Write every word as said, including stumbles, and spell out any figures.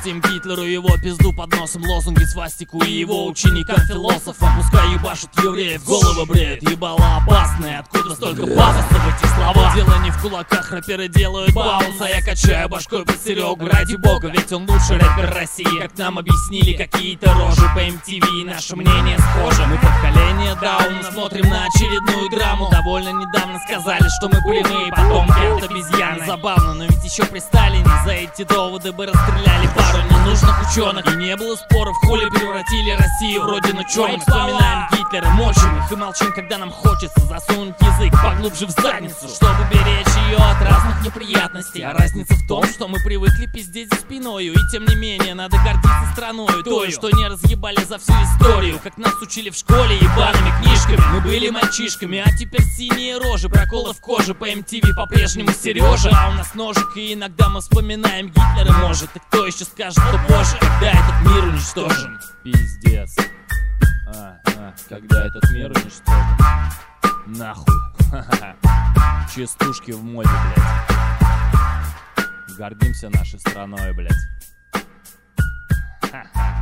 Отпустим Гитлеру его пизду под носом, лозунги, свастику и его ученикам-философам. Пускай ебашут евреев, головы бреют, ебало опасное. Откуда столько пафоса в этих словах? Дело не в кулаках, рэперы делают баунс, а я качаю башкой под Серегу, ради бога, ведь он лучший рэпер России. Как нам объяснили какие-то рожи по эм ти ви, наше мнение схоже. Мы поколение Дауна, смотрим на очередную драму. Довольно недавно сказали, что мы прямые потомки от обезьяны. Забавно, но ведь еще при Сталине за эти доводы бы расстреляли пару ненужных ученых. И не было споров, хули превратили Россию в родину черных. Вспоминаем Гитлера, мочим их и молчим, когда нам хочется засунуть язык поглубже в задницу, чтобы беречь ее от разных неприятностей. А разница в том, что мы привыкли пиздеть за спиною, и тем не менее надо гордиться страною той, что не разъебали за всю историю, как нас учили в школе ебаными книжками. Мы были мальчишками, а теперь синие рожи, проколы в коже по эм ти ви по-прежнему Сережа. А у нас ножик, и иногда мы вспоминаем Гитлера, может. И кто еще скажет, что позже, когда этот мир уничтожен? Пиздец. А, а, когда этот мир уничтожен? Нахуй. Частушки в моде, блядь. Гордимся нашей страной, блядь. Ха-ха.